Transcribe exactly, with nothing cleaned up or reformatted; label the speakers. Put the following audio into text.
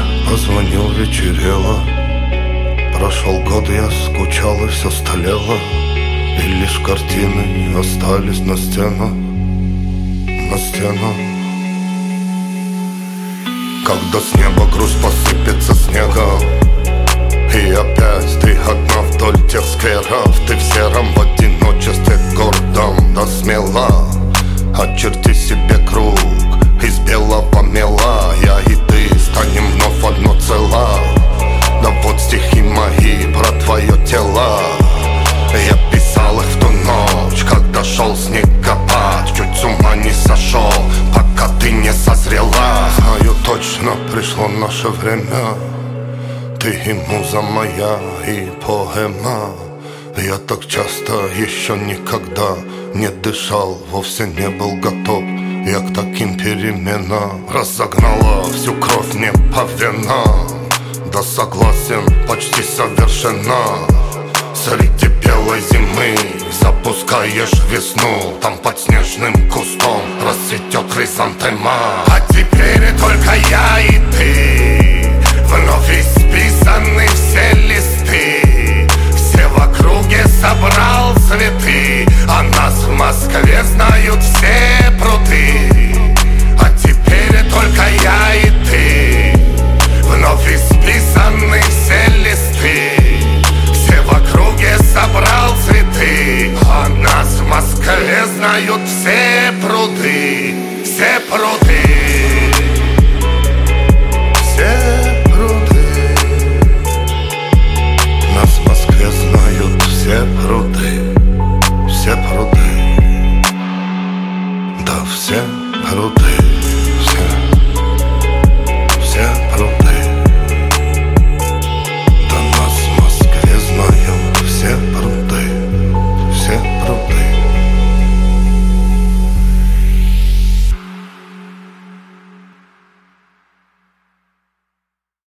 Speaker 1: позвонил, вечерело. Прошел год, я скучал и все столело, и лишь картины остались на стенах, на стенах. Когда с неба грусть посыпется снегом, и опять ты одна вдоль тех скверов. Ты в сером, в одиночестве гордом, да смело очерти себе круг из белого мела. Я и ты станем вновь одно цело. Да вот стихи мои про твое тело. Я писал их в ту ночь, когда шел снегопад. Чуть с ума не сошел, пока ты не созрела. Знаю точно, пришло наше время. Ты и муза моя, и поэма. Я так часто еще никогда не дышал, вовсе не был готов я к таким переменам. Разогнала всю кровь мне по венам. Да согласен, почти совершенно. Среди белой зимы запускаешь весну. Там под снежным кустом расцветет хризантема. А теперь только я и ты, вновь исписаны все листы. Все в округе собрал цветы, а нас в Москве знают все пруды. А теперь только я и ты, вновь исписаны все листы. Все в округе собрал цветы, а нас в Москве знают все